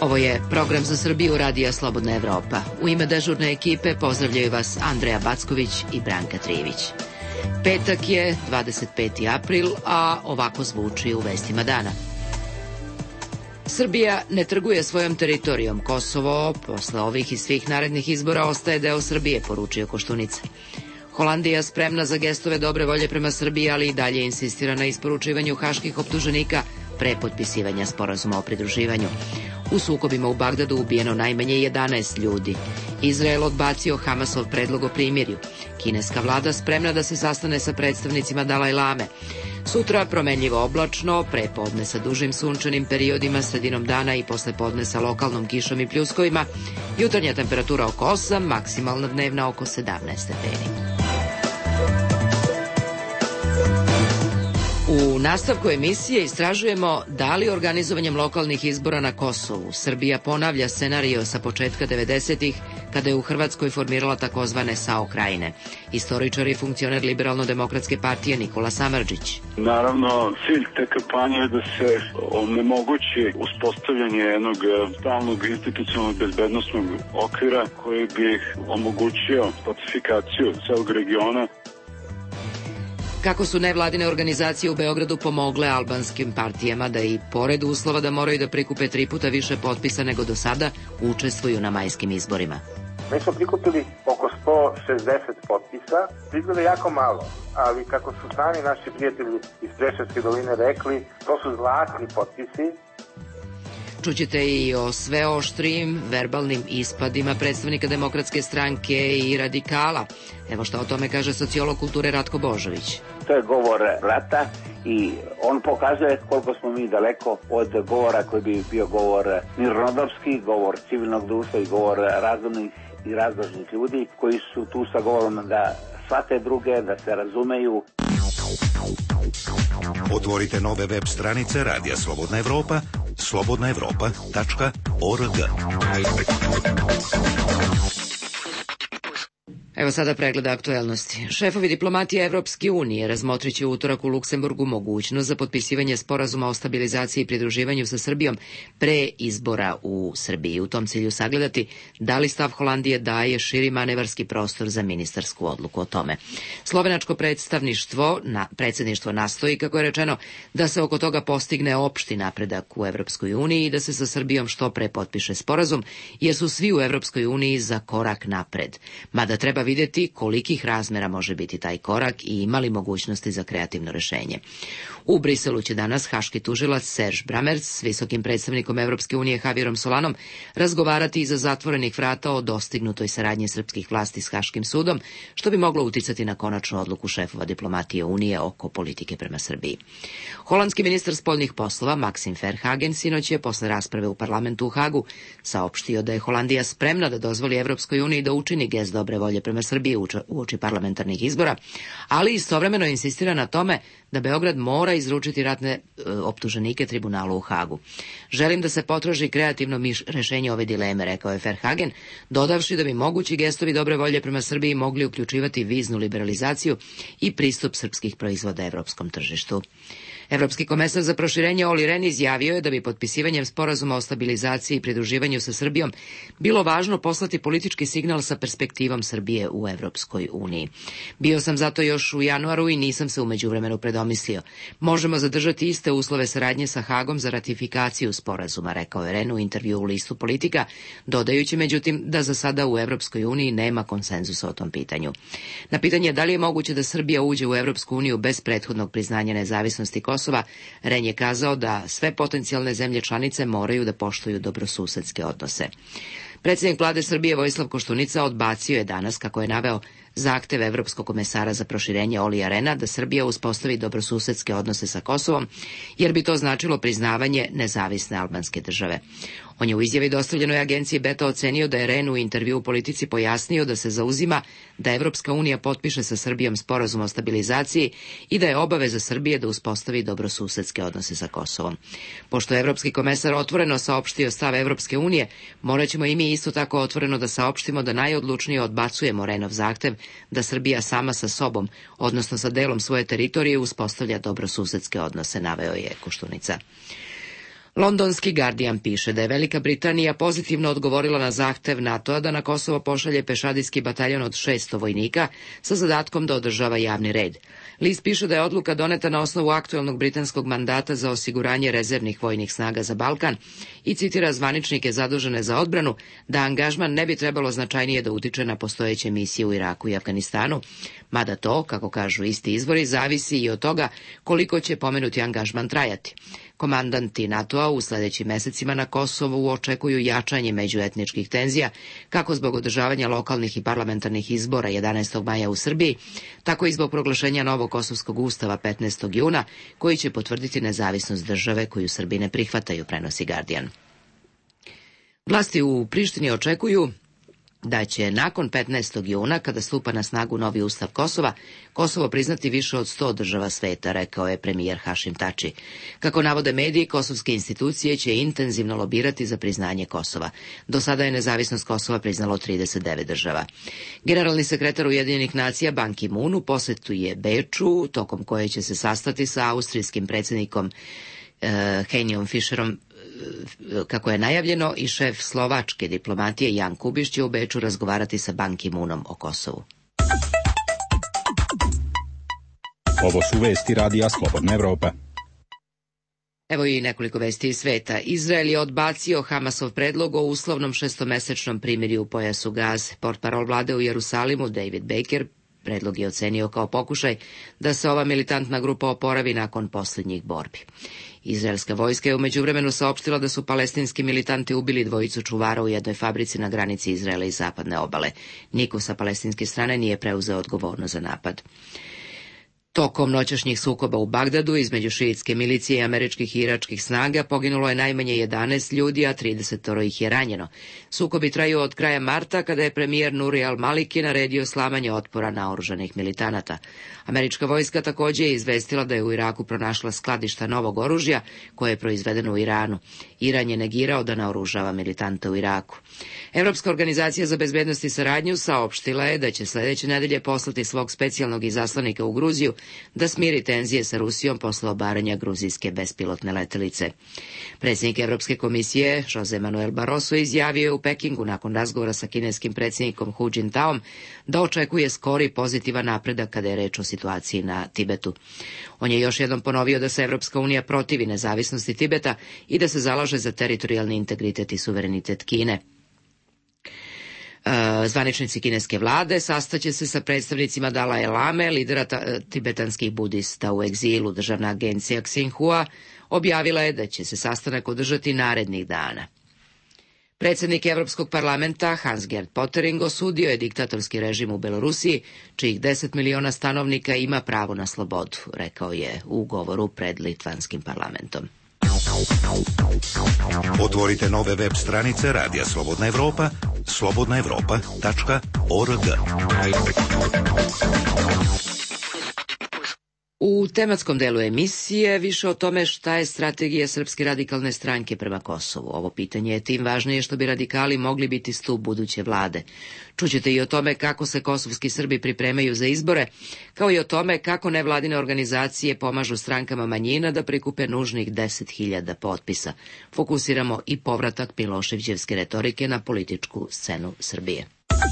Ovo je program za Srbiju Radija Slobodna Evropa. U ime dežurne ekipe pozdravljaju vas Andreja Backović i Branka Trivić. Petak je 25. april, a ovako zvuči u vestima dana. Srbija ne trguje svojom teritorijom. Kosovo, posle ovih i svih narednih izbora, ostaje deo Srbije, poručio Koštunica. Holandija spremna za gestove dobre volje prema Srbiji, ali i dalje insistira na isporučivanju haških optuženika pre potpisivanja sporazuma o pridruživanju. U sukobima u Bagdadu ubijeno najmanje 11 ljudi. Izrael odbacio Hamasov predlog o primirju. Kineska vlada spremna da se sastane sa predstavnicima Dalaj Lame. Sutra promenljivo oblačno, pre podne sa dužim sunčanim periodima, sredinom dana i posle podne sa lokalnom kišom i pljuskovima. Jutarnja temperatura oko 8, maksimalna dnevna oko 17 stepeni. U nastavku emisije istražujemo da li organizovanjem lokalnih izbora na Kosovu Srbija ponavlja scenario sa početka 90-ih kada je u Hrvatskoj formirala takozvane SAO krajine. Istoričar i funkcioner Liberalno-demokratske partije Nikola Samardžić. Naravno, cilj te kampanje je da se onemogući uspostavljanje jednog stalnog institucionalnog bezbednostnog okvira koji bi omogućio pacifikaciju celog regiona. Kako su nevladine organizacije u Beogradu pomogle albanskim partijama da i pored uslova da moraju da prikupe 3 puta više potpisa nego do sada, učestvuju na majskim izborima. Mi smo prikupili oko 160 potpisa, izgleda jako malo, ali kako su sami naši prijatelji iz Preševske doline rekli, to su zlatni potpisi. Čućete i o sve oštrijim verbalnim ispadima predstavnika Demokratske stranke i radikala. Evo šta o tome kaže sociolog kulture Ratko Božović. To je govor rata i on pokazuje koliko smo mi daleko od govora koji bi bio govor mirnodopski, govor civilnog društva i govor razumnih i razložnih ljudi koji su tu sa govorom da shvate druge, da se razumeju. Otvorite nove web stranice Radija Slobodna Evropa, slobodnaevropa.org. Evo sada pregleda aktuelnosti. Šefovi diplomatije Evropske unije razmotrit će u utorak u Luksemburgu mogućnost za potpisivanje sporazuma o stabilizaciji i pridruživanju sa Srbijom pre izbora u Srbiji. U tom cilju sagledati da li stav Holandije daje širi manevarski prostor za ministarsku odluku o tome. Slovenačko predsjedništvo nastoji, kako je rečeno, da se oko toga postigne opšti napredak u Evropskoj uniji i da se sa Srbijom što pre potpiše sporazum, jer su svi u Evropskoj uniji za korak napred. Mada treba vidjeti kolikih razmera može biti taj korak i ima li mogućnosti za kreativno rešenje. U Briselu će danas haški tužilac Serge Brammertz s visokim predstavnikom Evropske unije Javierom Solanom razgovarati iza zatvorenih vrata o dostignutoj saradnji srpskih vlasti s Haškim sudom, što bi moglo uticati na konačnu odluku šefova diplomatije Unije oko politike prema Srbiji. Holandski ministar spoljnih poslova Maxim Verhagen sinoć je posle rasprave u parlamentu u Hagu saopštio da je Holandija spremna da dozvoli Evropskoj uniji da učini gest dobre volje prema Srbiji uoči parlamentarnih izbora, ali istovremeno insistira na tome da Beograd mora izručiti ratne optuženike tribunalu u Hagu. Želim da se potraži kreativno rešenje ove dileme, rekao je Verhagen, dodavši da bi mogući gestovi dobre volje prema Srbiji mogli uključivati viznu liberalizaciju i pristup srpskih proizvoda evropskom tržištu. Evropski komesar za proširenje Olli Rehn izjavio je da bi potpisivanjem sporazuma o stabilizaciji i pridruživanju sa Srbijom bilo važno poslati politički signal sa perspektivom Srbije u Evropskoj uniji. Bio sam zato još u januaru i nisam se u međuvremenu predomislio. Možemo zadržati iste uslove saradnje sa Hagom za ratifikaciju sporazuma, rekao je Rehn u intervju u listu Politika, dodajući međutim da za sada u Evropskoj uniji nema konsenzusa o tom pitanju. Na pitanje da li je moguće da Srbija uđe u Evropsku uniju bez prethodnog priznanja nezavisnosti Kosova, Rehn je kazao da sve potencijalne zemlje članice moraju da poštuju dobrosusedske odnose. Predsjednik vlade Srbije Vojislav Koštunica odbacio je danas, kako je naveo, zahtev Evropskog komesara za proširenje Ollija Rehna da Srbija uspostavi dobrosusedske odnose sa Kosovom, jer bi to značilo priznavanje nezavisne albanske države. On je u izjavi dostavljenoj agenciji Beta ocenio da je Rehn u intervju u Politici pojasnio da se zauzima da Evropska unija potpiše sa Srbijom sporazum o stabilizaciji i da je obaveza Srbije da uspostavi dobrosusedske odnose sa Kosovom. Pošto je Evropski komesar otvoreno saopštio stav Evropske unije, morat ćemo i mi isto tako otvoreno da saopštimo da najodlučnije odbacujemo Rehnov zahtev da Srbija sama sa sobom, odnosno sa delom svoje teritorije, uspostavlja dobrosusedske odnose, naveo je Koštunica. Londonski Guardian piše da je Velika Britanija pozitivno odgovorila na zahtev NATO-a da na Kosovo pošalje pešadijski bataljon od 600 vojnika sa zadatkom da održava javni red. List piše da je odluka doneta na osnovu aktuelnog britanskog mandata za osiguranje rezervnih vojnih snaga za Balkan i citira zvaničnike zadužene za odbranu da angažman ne bi trebalo značajnije da utiče na postojeće misije u Iraku i Afganistanu, mada to, kako kažu isti izvori, zavisi i od toga koliko će pomenuti angažman trajati. Komandanti NATO-a u sledećim mesecima na Kosovu očekuju jačanje međuetničkih tenzija, kako zbog održavanja lokalnih i parlamentarnih izbora 11. maja u Srbiji, tako i zbog proglašenja novog kosovskog ustava 15. juna, koji će potvrditi nezavisnost države koju Srbi ne prihvataju, prenosi Guardian. Vlasti u Prištini očekuju da će nakon 15. juna, kada stupa na snagu novi ustav Kosova, Kosovo priznati više od 100 država sveta, rekao je premijer Hašim Tači. Kako navode mediji, kosovske institucije će intenzivno lobirati za priznanje Kosova. Do sada je nezavisnost Kosova priznalo 39 država. Generalni sekretar Ujedinjenih nacija Ban Ki-moon u posetu je Beču, tokom koje će se sastati sa austrijskim predsjednikom Henijom Fischerom, kako je najavljeno, i šef slovačke diplomatije Jan Kubiš će u Beču razgovarati sa Ban Ki-moonom o Kosovu. Ovo su vesti Radija Slobodna Evropa. Evo i nekoliko vesti iz sveta. Izrael je odbacio Hamasov predlog o uslovnom šestomesečnom primirju u pojasu Gaze. Portparol vlade u Jerusalimu David Baker predlog je ocenio kao pokušaj da se ova militantna grupa oporavi nakon posljednjih borbi. Izraelska vojska je u međuvremenu saopštila da su palestinski militanti ubili dvojicu čuvara u jednoj fabrici na granici Izraela i zapadne obale. Niko sa palestinske strane nije preuzeo odgovornost za napad. Tokom noćašnjih sukoba u Bagdadu između šiitske milicije i američkih i iračkih snaga poginulo je najmanje 11 ljudi, a 30 ih je ranjeno. Sukobi traju od kraja marta, kada je premijer Nuri al-Maliki naredio slamanje otpora naoružanih militanata. Američka vojska također je izvestila da je u Iraku pronašla skladišta novog oružja koje je proizvedeno u Iranu. Iran je negirao da naoružava militante u Iraku. Evropska organizacija za bezbednost i saradnju saopštila je da će sledeće nedelje poslati svog specijalnog izaslanika u Gruziju da smiri tenzije sa Rusijom posle obaranja gruzijske bespilotne letelice. Predsjednik Evropske komisije Jose Manuel Barroso izjavio je u Pekingu nakon razgovora sa kineskim predsjednikom Hu Jintaom da očekuje skori pozitivan napredak kada je reč o situaciji na Tibetu. On je još jednom ponovio da se Evropska unija protivi nezavisnosti Tibeta i da se zalaže za teritorijalni integritet i suverenitet Kine. Zvaničnici kineske vlade sastaće se sa predstavnicima Dalaja Lame, lidera tibetanskih budista u egzilu. Državna agencija Xinhua objavila je da će se sastanak održati narednih dana. Predsjednik Evropskog parlamenta Hans-Gert Pöttering osudio je diktatorski režim u Belorusiji, čijih 10 miliona stanovnika ima pravo na slobodu, rekao je u govoru pred litvanskim parlamentom. Otvorite nove web stranice Radija Slobodna Evropa, slobodnaevropa.org. U tematskom delu emisije više o tome šta je strategija Srpske radikalne stranke prema Kosovu. Ovo pitanje je tim važnije što bi radikali mogli biti stup buduće vlade. Čućete i o tome kako se kosovski Srbi pripremaju za izbore, kao i o tome kako nevladine organizacije pomažu strankama manjina da prikupe nužnih 10.000 potpisa. Fokusiramo i povratak Miloševićevske retorike na političku scenu Srbije.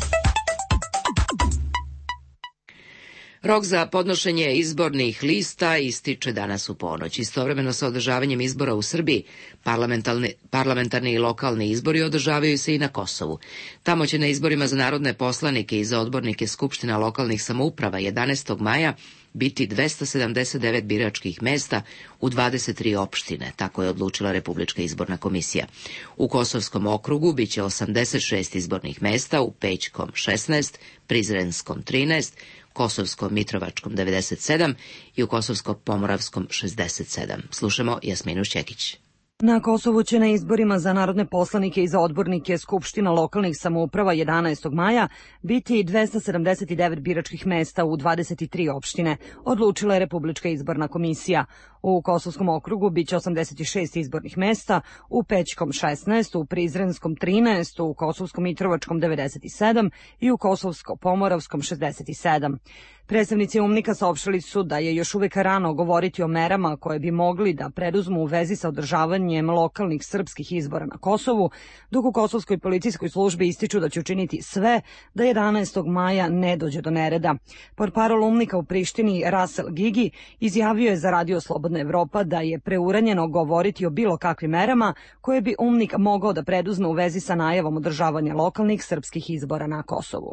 Rok za podnošenje izbornih lista ističe danas u ponoć. Istovremeno sa održavanjem izbora u Srbiji, parlamentarni i lokalni izbori održavaju se i na Kosovu. Tamo će na izborima za narodne poslanike i za odbornike Skupština lokalnih samouprava 11. maja biti 279 biračkih mesta u 23 opštine, tako je odlučila Republička izborna komisija. U Kosovskom okrugu biće 86 izbornih mesta, u Pećkom 16, Prizrenskom 13, Kosovskom Mitrovačkom 97 i u Kosovskom Pomoravskom 67. Slušamo Jasminu Šćekić. Na Kosovu će na izborima za narodne poslanike i za odbornike Skupština lokalnih samouprava 11. maja biti 279 biračkih mesta u 23 opštine, odlučila je Republička izborna komisija. U Kosovskom okrugu biće 86 izbornih mesta, u Pećkom 16, u Prizrenskom 13, u Kosovskom Mitrovačkom 97 i u Kosovsko-Pomoravskom 67. Predstavnici UMNIK-a saopštili su da je još uvek rano govoriti o merama koje bi mogli da preduzmu u vezi sa održavanjem lokalnih srpskih izbora na Kosovu, dok u Kosovskoj policijskoj službi ističu da će učiniti sve da 11. maja ne dođe do nereda. Portparol UMNIK-a u Prištini Rasel Gigi izjavio je za Radio Slobodna Evropa da je preuranjeno govoriti o bilo kakvim merama koje bi UMNIK mogao da preduzme u vezi sa najavom održavanja lokalnih srpskih izbora na Kosovu.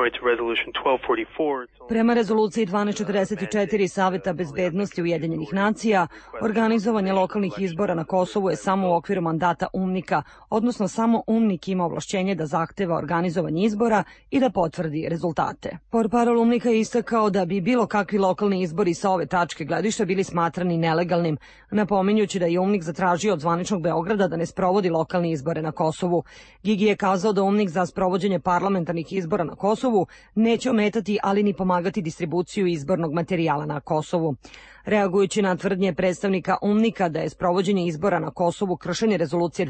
Prema rezoluciji 1244 Saveta bezbednosti Ujedinjenih nacija, organizovanje lokalnih izbora na Kosovu je samo u okviru mandata UMNIK-a, odnosno samo UMNIK ima ovlašćenje da zahteva organizovanje izbora i da potvrdi rezultate. Portparol UMNIK-a je istakao da bi bilo kakvi lokalni izbori sa ove tačke gledišta bili smatrani nelegalnim, napominjući da je UMNIK zatražio od zvaničnog Beograda da ne sprovodi lokalne izbore na Kosovu. Gigi je kazao da UMNIK za sprovođenje parlamentarnih izbora na Kosovu neće ometati, ali ni pomagati distribuciju izbornog materijala na Kosovu. Reagujući na tvrdnje predstavnika UMNIK-a da je sprovođenje izbora na Kosovu kršenje rezolucije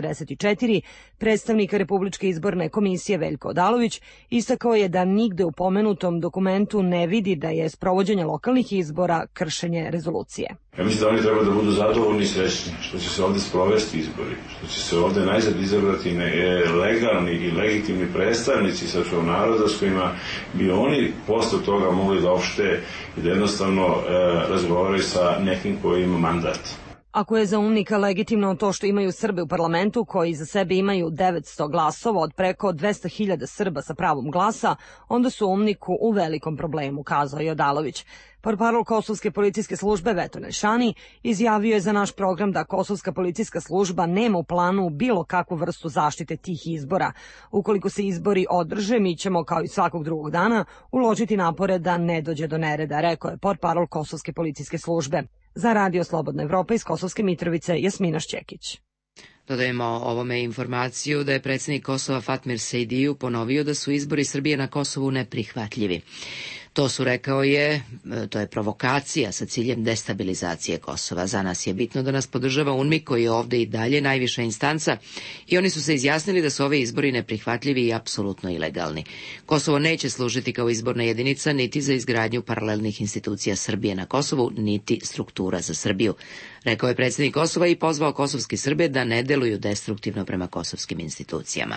1244, predstavnik Republičke izborne komisije Veljko Odalović istakao je da nigde u pomenutom dokumentu ne vidi da je sprovođenje lokalnih izbora kršenje rezolucije. Ja mislim da oni treba da budu zadovoljni i srećni što će se ovde sprovesti izbori, što će se ovde najzad izabrati legalni i legitimni predstavnici srpskog naroda s kojima bi oni posle toga mogli da opšte i da jednostavno razgovaraju sa nekim koji ima mandat. Ako je za UMNIK-a legitimno to što imaju Srbe u parlamentu koji za sebe imaju 900 glasova od preko 200.000 Srba sa pravom glasa, onda su UMNIK-u u velikom problemu, kazao je Odalović. Portparol Kosovske policijske službe Veton Elšani izjavio je za naš program da Kosovska policijska služba nema u planu bilo kakvu vrstu zaštite tih izbora. Ukoliko se izbori održe, mi ćemo, kao i svakog drugog dana, uložiti napore da ne dođe do nereda, rekao je portparol Kosovske policijske službe. Za Radio Slobodna Evropa iz Kosovske Mitrovice, Jasmina Šćekić. Dodajemo ovome informaciju da je predsjednik Kosova Fatmir Sejdiju ponovio da su izbori Srbije na Kosovu neprihvatljivi. To su, rekao je, to je provokacija sa ciljem destabilizacije Kosova. Za nas je bitno da nas podržava UNMIK koji je ovde i dalje najviša instanca i oni su se izjasnili da su ove izbori neprihvatljivi i apsolutno ilegalni. Kosovo neće služiti kao izborna jedinica niti za izgradnju paralelnih institucija Srbije na Kosovu, niti struktura za Srbiju. Rekao je predsjednik Kosova i pozvao kosovski Srbe da ne deluju destruktivno prema kosovskim institucijama.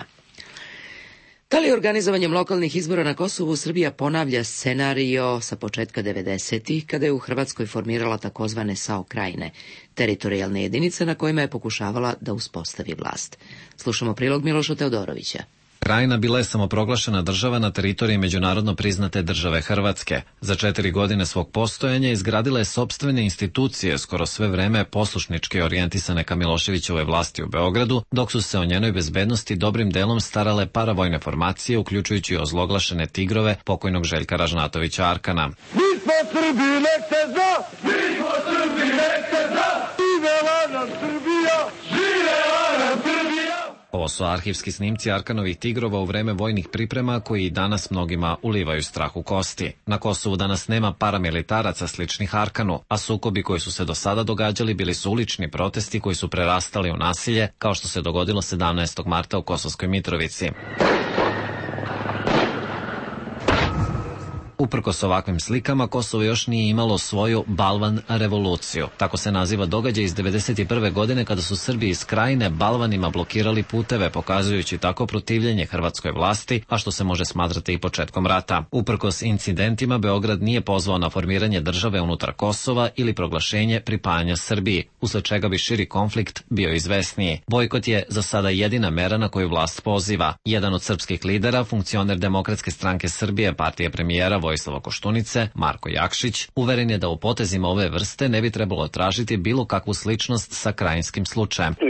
Da li organizovanjem lokalnih izbora na Kosovu Srbija ponavlja scenario sa početka 90-ih, kada je u Hrvatskoj formirala takozvane SAO krajine, teritorijalne jedinice na kojima je pokušavala da uspostavi vlast? Slušamo prilog Miloša Teodorovića. Krajina bila je samoproglašena država na teritoriji međunarodno priznate države Hrvatske. Za 4 godine svog postojanja izgradila je sopstvene institucije, skoro sve vreme poslušnički orijentisane ka Miloševićevoj vlasti u Beogradu, dok su se o njenoj bezbednosti dobrim delom starale paravojne formacije, uključujući ozloglašene tigrove pokojnog Željka Ražnatovića Arkana. Mi smo Srbi, nek se zna! Mi smo Srbi, nek se zna! Živela nam Srbija! Živela nam Srbija! Ovo su arhivski snimci Arkanovih tigrova u vreme vojnih priprema koji i danas mnogima ulivaju strah u kosti. Na Kosovu danas nema paramilitaraca sličnih Arkanu, a sukobi koji su se do sada događali bili su ulični protesti koji su prerastali u nasilje, kao što se dogodilo 17. marta u Kosovskoj Mitrovici. Uprkos ovakvim slikama, Kosovo još nije imalo svoju Balvan revoluciju. Tako se naziva događaj iz 1991. godine kada su Srbi iz Krajine balvanima blokirali puteve, pokazujući tako protivljenje hrvatskoj vlasti, a što se može smatrati i početkom rata. Uprkos incidentima, Beograd nije pozvao na formiranje države unutar Kosova ili proglašenje pripajanja Srbiji, usled čega bi širi konflikt bio izvesniji. Bojkot je za sada jedina mera na koju vlast poziva. Jedan od srpskih lidera, funkcioner Demokratske stranke Srbije, partije premijera Vojislava Koštunice, Marko Jakšić, uveren je da u potezima ove vrste ne bi trebalo tražiti bilo kakvu sličnost sa krajinskim slučajem. Iz jednog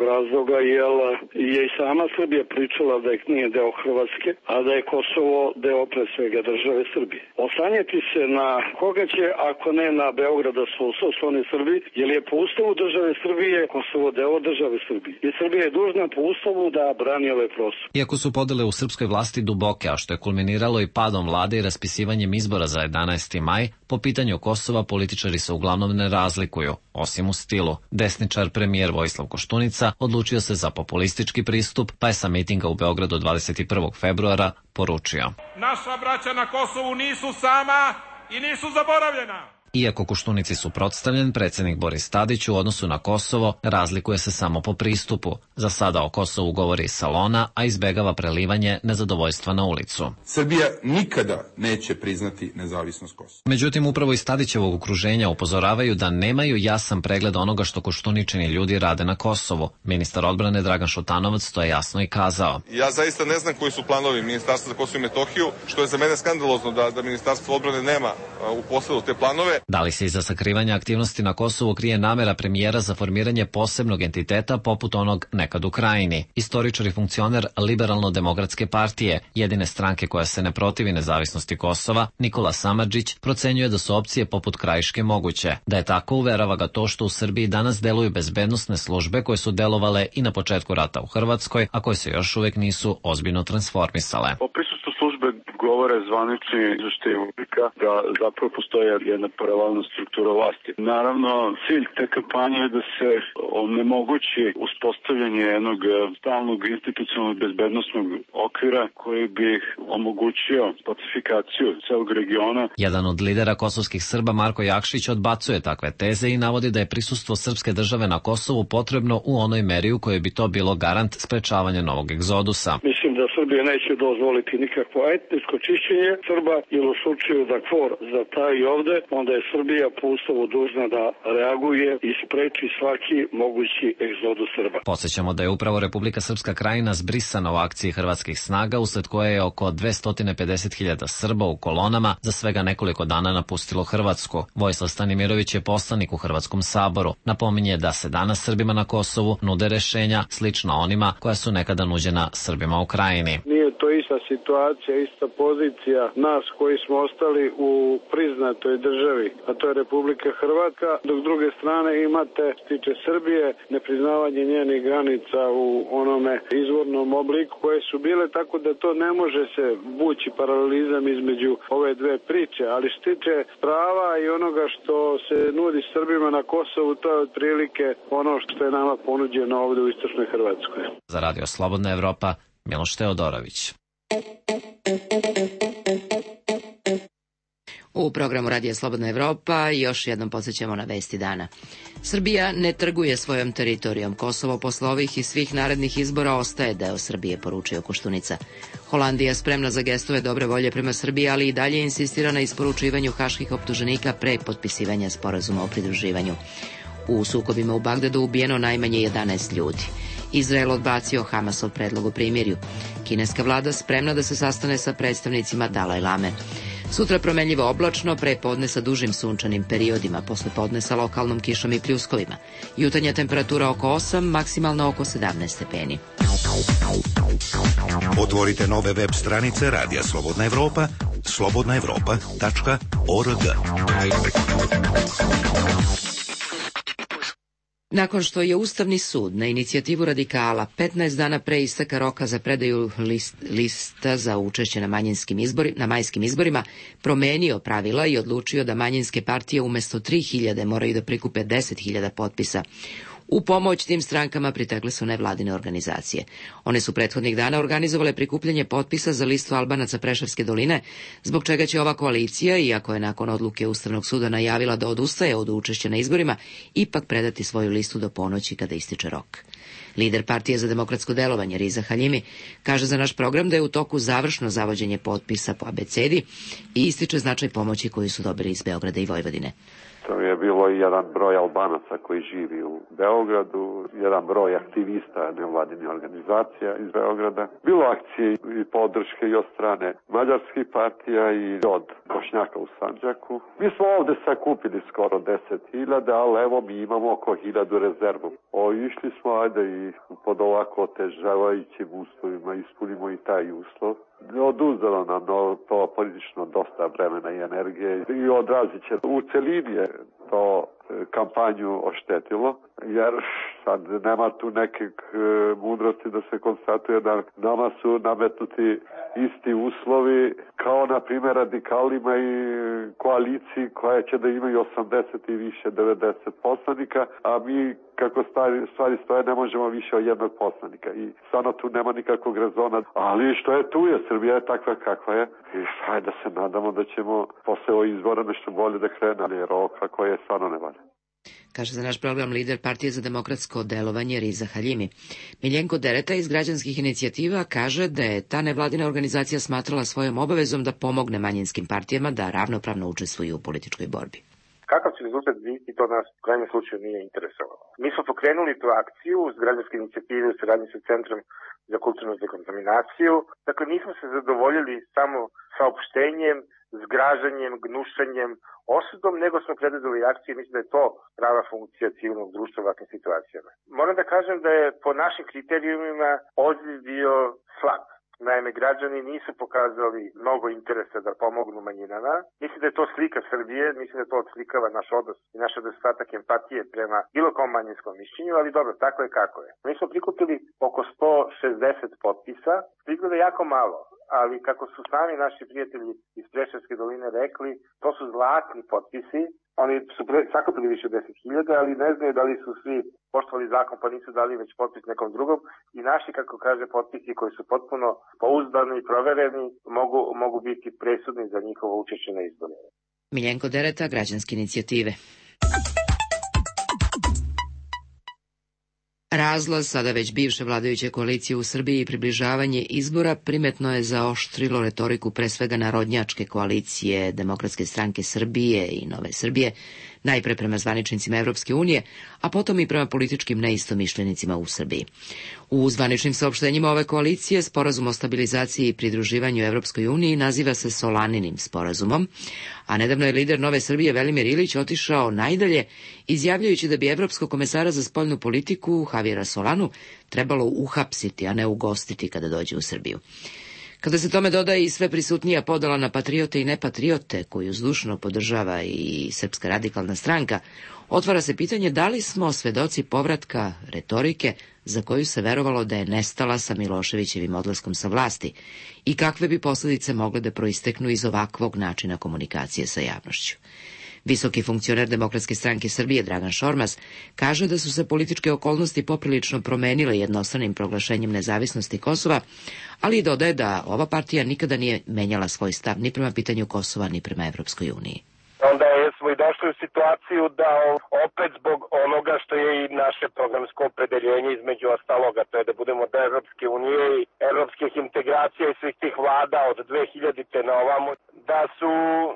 razloga jer je i sama Srbija pričala da je nije deo Hrvatske, a da je Kosovo deo pre svega države Srbije. Oslanjati se na koga će, ako ne na Beograda su oni Srbi, jer je po ustavu države Srbije Kosovo deo države Srbije. I Srbija je dužna po ustavu da brani ove prostore. Iako su podele u srpskoj vlasti duboke, a što je kulminiralo i padom vlade i raspisivanjem izbora za 11. maj, po pitanju Kosova političari se uglavnom ne razlikuju, osim u stilu. Desničar premijer Vojislav Koštunica odlučio se za populistički pristup, pa je sa mitinga u Beogradu 21. februara poručio: Naša braća na Kosovu nisu sama i nisu zaboravljena. Iako Koštunici suprotstavljen, predsjednik Boris Tadić u odnosu na Kosovo razlikuje se samo po pristupu. Za sada o Kosovu govori iz salona, a izbegava prelivanje nezadovoljstva na ulicu. Srbija nikada neće priznati nezavisnost Kosova. Međutim, upravo iz Tadićevog okruženja upozoravaju da nemaju jasan pregled onoga što koštuničini ljudi rade na Kosovu. Ministar odbrane Dragan Šutanovac to je jasno i kazao. Ja zaista ne znam koji su planovi Ministarstva za Kosovo i Metohiju, što je za mene skandalozno da Ministarstvo odbrane nema u posledu te planove. Da li se iza sakrivanja aktivnosti na Kosovu krije namera premijera za formiranje posebnog entiteta poput onog nekad u Krajini? Istoričar i funkcioner Liberalno-demokratske partije, jedine stranke koja se ne protivi nezavisnosti Kosova, Nikola Samardžić, procenjuje da su opcije poput Krajiške moguće. Da je tako, uverava ga to što u Srbiji danas deluju bezbednosne službe koje su delovale i na početku rata u Hrvatskoj, a koje se još uvek nisu ozbiljno transformisale. Službe govore zvanični izveštaj UNMIK-a da zapravo postoji jedna paralelna struktura vlasti. Naravno, cilj te kampanje je da se onemogući uspostavljanje jednog stalnog institucionalnog bezbednosnog okvira koji bi omogućio pacifikaciju celog regiona. Jedan od lidera kosovskih Srba, Marko Jakšić, odbacuje takve teze i navodi da je prisustvo srpske države na Kosovu potrebno u onoj meri u kojoj bi to bilo garant sprečavanja novog egzodusa. Mislim da Srbija neće dozvoliti nikakvo etničko čišćenje Srba ili u slučaju da KFOR zataji ovde, onda je Srbija po ustavu dužna da reaguje i spreči svaki mogući egzodus Srba. Podsjećamo da je upravo Republika Srpska Krajina zbrisana u akciji hrvatskih snaga, usled koje je oko 250.000 Srba u kolonama za svega nekoliko dana napustilo Hrvatsku. Vojislav Stanimirović je poslanik u Hrvatskom saboru. Napominje da se danas Srbima na Kosovu nude rešenja slična onima koja su nekada nuđena Srbima u Krajini. Nije to ista situacija, ista pozicija nas koji smo ostali u priznatoj državi, a to je Republika Hrvatska, dok s druge strane imate, tiče Srbije, nepriznavanje njenih granica u onome izvornom obliku koje su bile, tako da to ne može se vući paralelizam između ove dve priče, ali što tiče prava i onoga što se nudi Srbima na Kosovu, to je otprilike ono što je nama ponuđeno ovde u istočnoj Hrvatskoj. Za Radio Slobodna Evropa, Miloš Teodorović. U programu Radija Slobodna Evropa još jednom podsjećamo na vesti dana. Srbija ne trguje svojom teritorijom. Kosovo posle ovih i svih narednih izbora ostaje deo Srbije, poručio Koštunica. Holandija spremna za gestove dobre volje prema Srbiji, ali i dalje insistira na isporučivanju haških optuženika pre potpisivanja sporazuma o pridruživanju. U sukobima u Bagdadu ubijeno najmanje 11 ljudi. Izrael odbacio Hamasov predlog o primirju. Kineska vlada spremna da se sastane sa predstavnicima Dalaj Lame. Sutra promenljivo oblačno, pre podne sa dužim sunčanim periodima, posle podne sa lokalnom kišom i pljuskovima. Jutarnja temperatura oko 8, maksimalna oko 17 stepeni. Otvorite nove web stranice Radija Slobodna Evropa, slobodnaevropa.org. Nakon što je Ustavni sud na inicijativu radikala 15 dana pre isteka roka za predaju lista za učešće na majskim izborima promenio pravila i odlučio da manjinske partije umesto 3.000 moraju da prikupe 10.000 potpisa. U pomoć tim strankama pritekle su nevladine organizacije. One su prethodnih dana organizovale prikupljanje potpisa za listu Albanaca Preševske doline, zbog čega će ova koalicija, iako je nakon odluke Ustavnog suda najavila da odustaje od učešća na izborima, ipak predati svoju listu do ponoći kada ističe rok. Lider Partije za demokratsko delovanje Riza Haljimi kaže za naš program da je u toku završno zavođenje potpisa po abecedi i ističe značaj pomoći koju su dobili iz Beograda i Vojvodine. To je bilo i jedan broj Albanaca koji živi u Beogradu, jedan broj aktivista nevladinih organizacija iz Beograda. Bilo akcije i podrške i od strane mađarskih partija i od Bošnjaka u Sandžaku. Mi smo ovde sakupili skoro 10.000, ali evo mi imamo oko 1.000 rezervu. Išli smo i pod ovako otežavajućim uslovima ispunimo i taj uslov. Oduzelo nam to politično dosta vremena i energije i odrazit će. U celini je to kampanju oštetilo, jer sad nema tu neke mudrosti da se konstatuje da nama su nametnuti isti uslovi kao na primjer radikalima i koaliciji koja će da imaju 80 i više 90 poslanika, a mi kako stvari stoje ne možemo više od jednog poslanika i stvarno tu nema nikakvog rezona, ali što je tu je, Srbija je takva kakva je i hajde da se nadamo da ćemo posle ovih izbora nešto bolje da krene, jer ovo kako je stvarno ne valja. Kaže za naš program lider Partije za demokratsko delovanje Riza Haljimi. Miljenko Dereta iz građanskih inicijativa kaže da je ta nevladina organizacija smatrala svojom obavezom da pomogne manjinskim partijama da ravnopravno učestvuju u političkoj borbi. Kakav će rezultat biti, to nas u krajnjem slučaju nije interesovalo. Mi smo pokrenuli tu akciju uz građanske inicijative u saradnji sa Centrom za kulturnu dekontaminaciju. Dakle, nismo se zadovoljili samo saopštenjem, zgražanjem, gnušanjem, osudom, nego smo preduzeli akcije. Mislim da je to prava funkcija civilnog društva u ovakvim situacijama. Moram da kažem da je po našim kriterijumima odziv bio slab. Naime, građani nisu pokazali mnogo interesa da pomognu manjinama. Mislim da je to slika Srbije, mislim da to odslikava naš odnos i naš nedostatak empatije prema bilo kom manjinskom mišljenju, ali dobro, tako je kako je. Mi smo prikupili oko 160 potpisa, izgleda jako malo, ali kako su sami naši prijatelji iz Preševske doline rekli, to su zlatni potpisi. Oni su sakupili više od 10.000, ali ne znaju da li su svi poštovali zakon, pa nisu dali već potpis nekom drugom. I naši, kako kaže, potpisi koji su potpuno pouzdani i provereni mogu biti presudni za njihovo učešće na izborima. Miljenko Dereta, građanske inicijative. Razlaz sada već bivše vladajuće koalicije u Srbiji i približavanje izbora primetno je zaoštrilo retoriku pre svega narodnjačke koalicije Demokratske stranke Srbije i Nove Srbije, najpre prema zvaničnicima Evropske unije, a potom i prema političkim neistomišljenicima u Srbiji. U zvaničnim saopštenjima ove koalicije Sporazum o stabilizaciji i pridruživanju Evropskoj uniji naziva se Solaninim sporazumom, a nedavno je lider Nove Srbije Velimir Ilić otišao najdalje, izjavljajući da bi evropskog komesara za spoljnu politiku Javiera Solanu trebalo uhapsiti, a ne ugostiti kada dođe u Srbiju. Kada se tome doda i sve prisutnija podela na patriote i nepatriote, koju zdušno podržava i Srpska radikalna stranka, otvara se pitanje da li smo svedoci povratka retorike za koju se verovalo da je nestala sa Miloševićevim odlaskom sa vlasti i kakve bi posljedice mogle da proisteknu iz ovakvog načina komunikacije sa javnošću. Visoki funkcioner Demokratske stranke Srbije Dragan Šormaz kaže da su se političke okolnosti poprilično promenile jednostranim proglašenjem nezavisnosti Kosova, ali i dodaje da ova partija nikada nije menjala svoj stav ni prema pitanju Kosova ni prema Evropskoj uniji. Onda smo i došli u situaciju da opet zbog onoga što je i naše programsko opredeljenje između ostaloga, to je da budemo do Evropske unije i evropskih integracija i svih tih vlada od 2000-te na ovamo, da su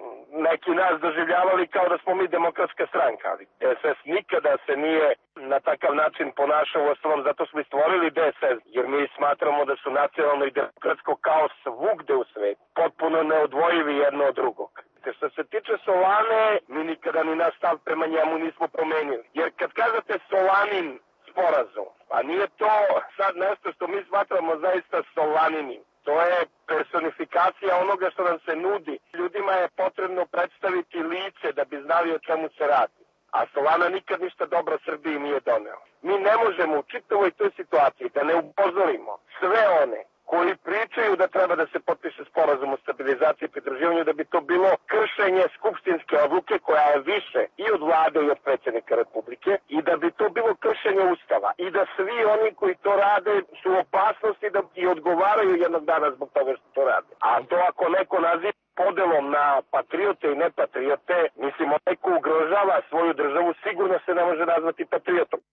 neki nas doživljavali kao da smo mi demokratska stranka, ali DSS nikada se nije na takav način ponašao, u ostalom zato smo i stvorili DSS, jer mi smatramo da su nacionalno i demokratsko kao svugde u svetu, potpuno neodvojivi jedno od drugog. Što se tiče Solane, mi nikada ni naš stav prema njemu nismo promenili. Jer kad kažete Solanin sporazum, a nije to sad nešto što mi smatramo zaista Solaninim. To je personifikacija onoga što nam se nudi. Ljudima je potrebno predstaviti lice da bi znali o čemu se radi. A Solana nikad ništa dobro Srbiji nije doneo. Mi ne možemo u čitavoj toj situaciji da ne upozorimo sve one koji pričaju da treba da se potpiše sporazum o stabilizaciji i pridruživanju, da bi to bilo kršenje skupštinske odluke koja je više i od vlade i od predsjednika Republike i da bi to bilo kršenje Ustava i da svi oni koji to rade su u opasnosti da i odgovaraju jednog dana zbog toga što to rade. A to ako neko naziva podelom na patriote i nepatriote, mislim, onaj ko ugrožava svoju državu sigurno se ne može nazvati patriotom.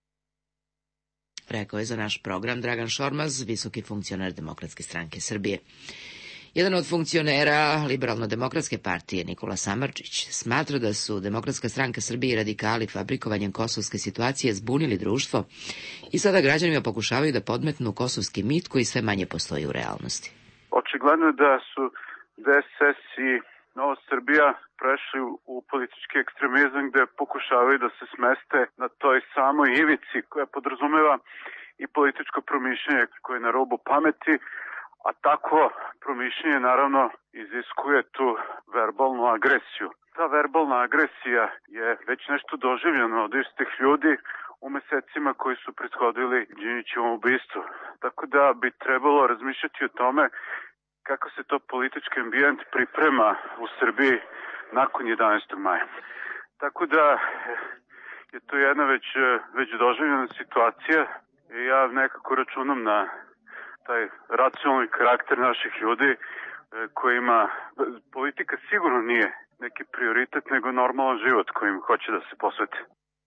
Rekao je za naš program Dragan Šormaz, visoki funkcioner Demokratske stranke Srbije. Jedan od funkcionera Liberalno-demokratske partije, Nikola Samardžić, smatra da su Demokratska stranka Srbije i radikali fabrikovanjem kosovske situacije zbunili društvo i sada građanima pokušavaju da podmetnu kosovski mit koji sve manje postoji u realnosti. Očigledno je da su DSS i Nova Srbija prešli u politički ekstremizam gde pokušavaju da se smeste na toj samoj ivici koja podrazumeva i političko promišljanje koje je na robu pameti, a tako promišljanje naravno iziskuje tu verbalnu agresiju. Ta verbalna agresija je već nešto doživljeno od istih ljudi u mesecima koji su prethodili Đinđićevom ubistvu. Tako da bi trebalo razmišljati o tome kako se to politički ambijent priprema u Srbiji nakon 11. maja. Tako da je to jedna već doživljena situacija i ja nekako računam na taj racionalni karakter naših ljudi kojima politika sigurno nije neki prioritet nego normalan život kojim hoće da se posvete.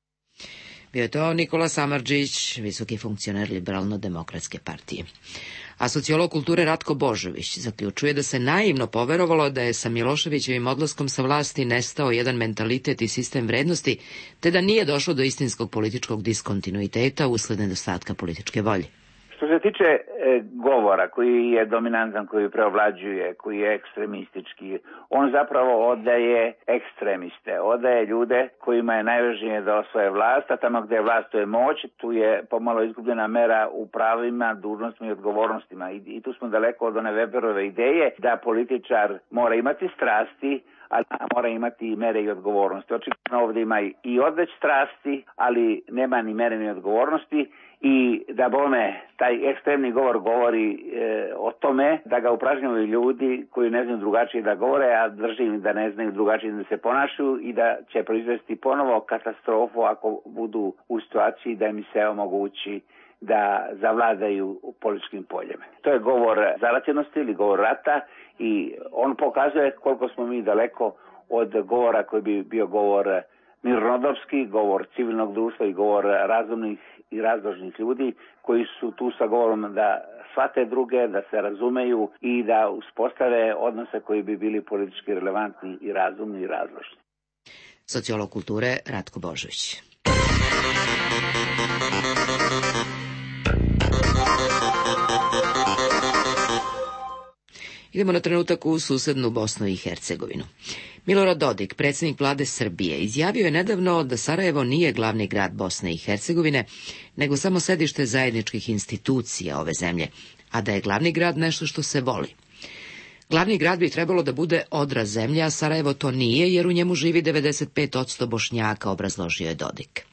Bio je to Nikola Samardžić, visoki funkcioner Liberalno-demokratske partije. A sociolog kulture Ratko Božović zaključuje da se naivno poverovalo da je sa Miloševićevim odlaskom sa vlasti nestao jedan mentalitet i sistem vrednosti, te da nije došlo do istinskog političkog diskontinuiteta usled nedostatka političke volje. Što se tiče govora koji je dominantan, koji preovlađuje, koji je ekstremistički, on zapravo odaje ekstremiste, odaje ljude kojima je najvažnije da osvoje vlast, a tamo gde je vlast to je moć, tu je pomalo izgubljena mera u pravima, dužnostima i odgovornostima. I tu smo daleko od one Weberove ideje da političar mora imati strasti, ali mora imati i mere i odgovornosti. Očigledno ovdje ima i odveć strasti, ali nema ni mere ni odgovornosti. I da bome taj ekstremni govor govori o tome da ga upražnjavaju ljudi koji ne znaju drugačije da govore, a držim da ne znaju drugačije da se ponašaju i da će proizvesti ponovo katastrofu ako budu u situaciji da im se omogući da zavladaju političkim poljem. To je govor zaraćenosti ili govor rata i on pokazuje koliko smo mi daleko od govora koji bi bio govor mirnodopski, govor civilnog društva i govor razumnih i razložnih ljudi koji su tu sa govorom da shvate druge, da se razumeju i da uspostave odnose koji bi bili politički relevantni i razumni i razložni. Sociolog kulture Ratko Božović. Idemo na trenutak u susednu Bosnu i Hercegovinu. Milorad Dodik, predsjednik vlade Srbije, izjavio je nedavno da Sarajevo nije glavni grad Bosne i Hercegovine, nego samo sedište zajedničkih institucija ove zemlje, a da je glavni grad nešto što se voli. Glavni grad bi trebalo da bude odraz zemlje, a Sarajevo to nije, jer u njemu živi 95% Bošnjaka, obrazložio je Dodik.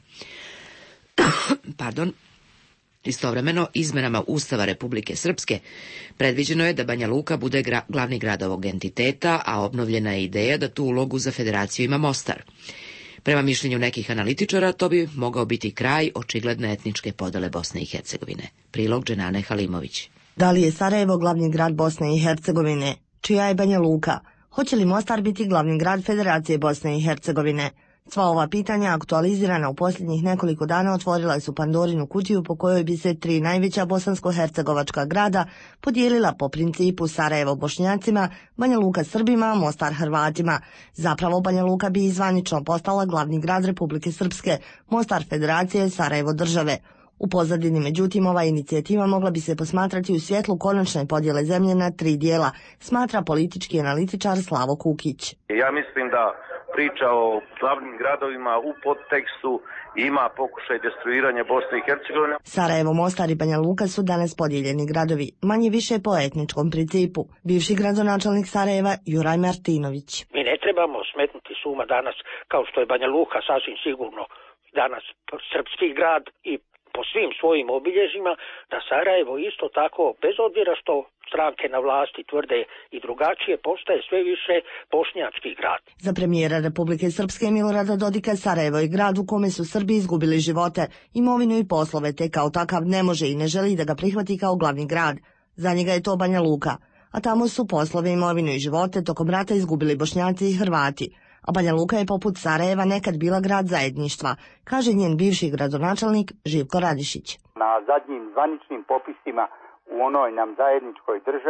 Istovremeno, izmenama Ustava Republike Srpske predviđeno je da Banja Luka bude glavni grad ovog entiteta, a obnovljena je ideja da tu ulogu za federaciju ima Mostar. Prema mišljenju nekih analitičara, to bi mogao biti kraj očigledne etničke podele Bosne i Hercegovine. Prilog Dženane Halimović. Da li je Sarajevo glavni grad Bosne i Hercegovine? Čija je Banja Luka? Hoće li Mostar biti glavni grad Federacije Bosne i Hercegovine? Sva ova pitanja, aktualizirana u posljednjih nekoliko dana, otvorila su Pandorinu kutiju po kojoj bi se 3 najveća bosansko-hercegovačka grada podijelila po principu Sarajevo Bošnjacima, Banja Luka Srbima, Mostar Hrvatima. Zapravo Banja Luka bi izvanično postala glavni grad Republike Srpske, Mostar Federacije, Sarajevo države. U pozadini, međutim, ova inicijativa mogla bi se posmatrati u svjetlu konačne podjele zemlje na 3 dijela, smatra politički analitičar Slavo Kukić. Ja mislim da priča o glavnim gradovima u podtekstu ima pokušaj destruiranja Bosne i Hercegovine. Sarajevo, Mostar i Banja Luka su danas podijeljeni gradovi, manje više po etničkom principu. Bivši gradonačelnik Sarajeva Juraj Martinović. Mi ne trebamo smetnuti suma danas, kao što je Banja Luka sasvim sigurno danas srpski grad i po svim svojim obilježjima, da Sarajevo isto tako, bez obzira što stranke na vlasti tvrde i drugačije, postaje sve više bošnjački grad. Za premijera Republike Srpske Milorada Dodika, Sarajevo je grad u kome su Srbi izgubili živote, imovinu i poslove, te kao takav ne može i ne želi da ga prihvati kao glavni grad. Za njega je to Banja Luka, a tamo su poslove, imovinu i živote tokom rata izgubili Bošnjaci i Hrvati. A Banja Luka je poput Sarajeva nekad bila grad zajedništva, kaže njen bivši gradonačelnik Živko Radišić. Na zadnjim zvaničnim popisima u onoj nam zajedničkoj državi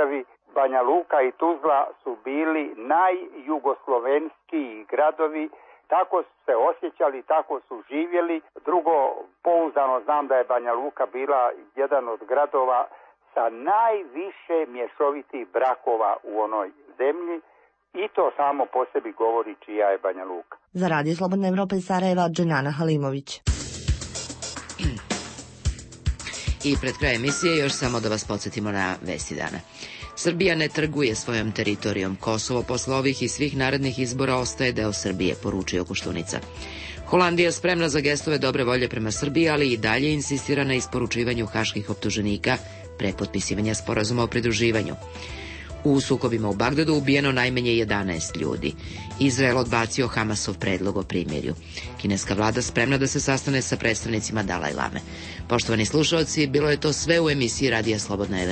Banja Luka i Tuzla su bili najjugoslovenskiji gradovi, tako su se osjećali, tako su živjeli. Drugo, pouzdano znam da je Banja Luka bila jedan od gradova sa najviše mješovitih brakova u onoj zemlji i to samo po sebi govori čija je Banja Luka. Za Radio Slobodne Evrope iz Sarajeva, Dženana Halimović. I pred kraj emisije još samo da vas podsjetimo na vesti dana. Srbija ne trguje svojom teritorijom. Kosovo posle ovih i svih narednih izbora ostaje deo Srbije, poručio Koštunica. Holandija spremna za gestove dobre volje prema Srbiji, ali i dalje insistira na isporučivanju haških optuženika pre potpisivanja sporazuma o pridruživanju. U sukobima u Bagdadu ubijeno najmanje 11 ljudi. Izrael odbacio Hamasov predlog o primirju. Kineska vlada spremna da se sastane sa predstavnicima Dalaj Lame. Poštovani slušaoci, bilo je to sve u emisiji Radija Slobodna Evropa.